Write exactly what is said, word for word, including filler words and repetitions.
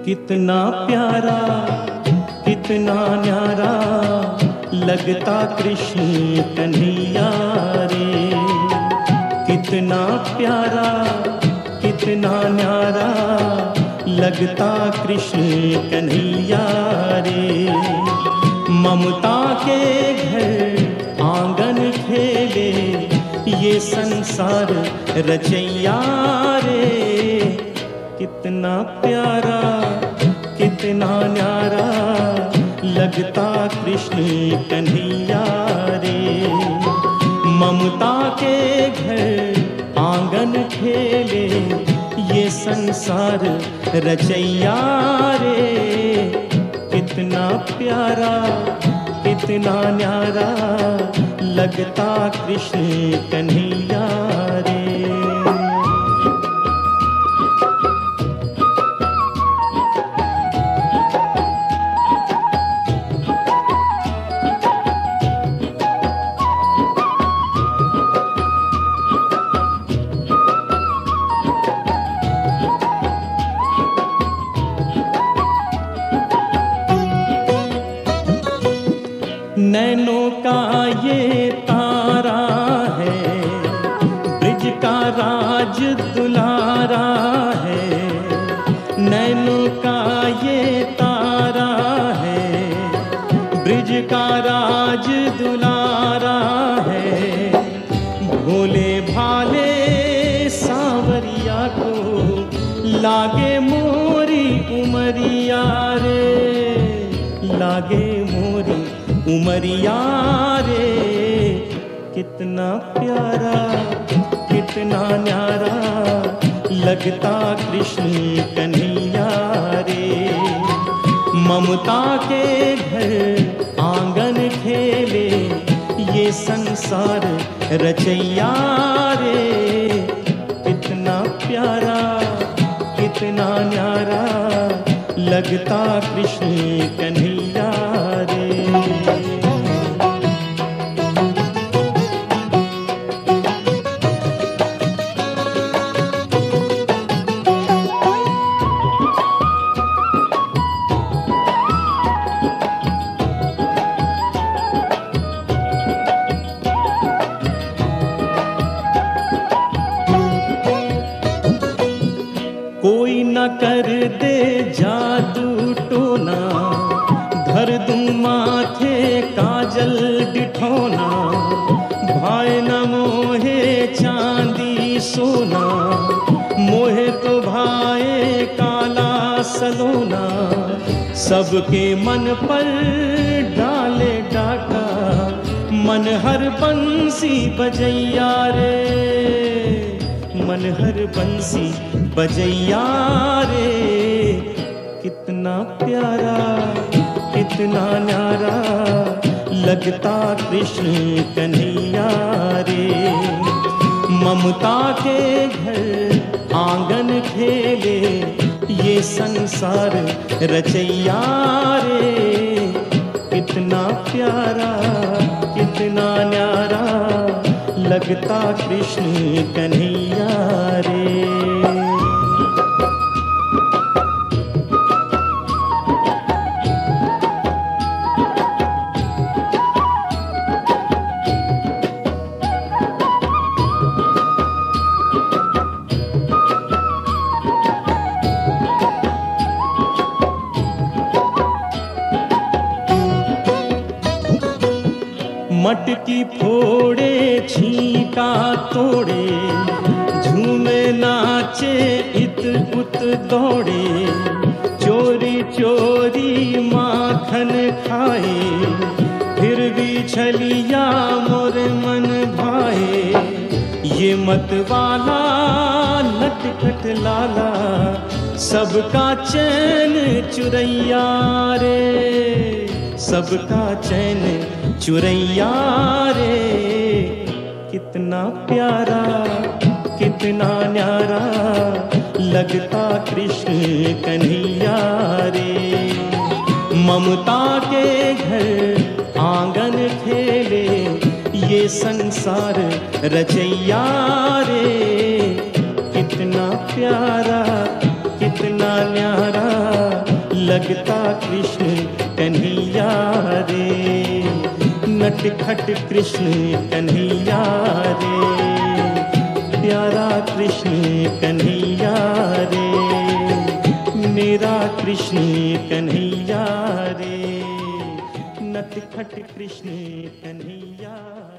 कितना प्यारा कितना न्यारा लगता कृष्ण कन्हैया रे। कितना प्यारा कितना न्यारा लगता कृष्ण कन्हैया रे। ममता के घर आंगन खेले ये संसार रचैया रे। कितना प्यारा कितना न्यारा लगता कृष्ण कन्हैया रे। ममता के घर आंगन खेले ये संसार रचैया रे। कितना प्यारा कितना न्यारा लगता कृष्ण कन्हैया रे। नैनों का ये तारा है ब्रिज का राज दुलारा है। नैनों का ये तारा है ब्रिज का राज दुलारा है। भोले भाले सांवरिया को लागे मोरी उमरिया रे। लागे मोरी उमरिया रे। कितना प्यारा कितना न्यारा लगता कृष्ण कन्हैया रे। ममता के घर आंगन खेले ये संसार रचैया रे। कितना प्यारा कितना न्यारा लगता कृष्ण कन्हैया रे। कोई न कर दे जादू टोना धर दूं माथे काजल डिठोना। भाई न मोहे चांदी सोना मोहे तो भाई काला सलोना। सबके मन पर डाले डाका मन हर बंसी बजैया रे। मन हर बंसी बजैया रे। कितना प्यारा कितना न्यारा लगता कृष्ण कन्हैया रे। ममता के घर आंगन खेले ये संसार रचैया रे। कितना प्यारा कितना न्यारा लगता कृष्ण कन्हैया रे। मटकी फोड़े छींका तोड़े झूमे नाचे इत उत दौड़े। चोरी चोरी माखन खाए फिर भी छलिया मोर मन भाए। ये मत वाला नटखट लाला सबका चैन चुरैया रे। सबका चैन चुरैया रे। कितना प्यारा कितना न्यारा लगता कृष्ण कन्हैया रे। ममता के घर आंगन खेले ये संसार रचैया रे। कितना प्यारा कितना न्यारा लगता कृष्ण कन्हैया रे, नटखट कृष्ण कन्हैया रे, प्यारा कृष्ण कन्हैया रे, मेरा कृष्ण कन्हैया रे, नटखट कृष्ण कन्हैया।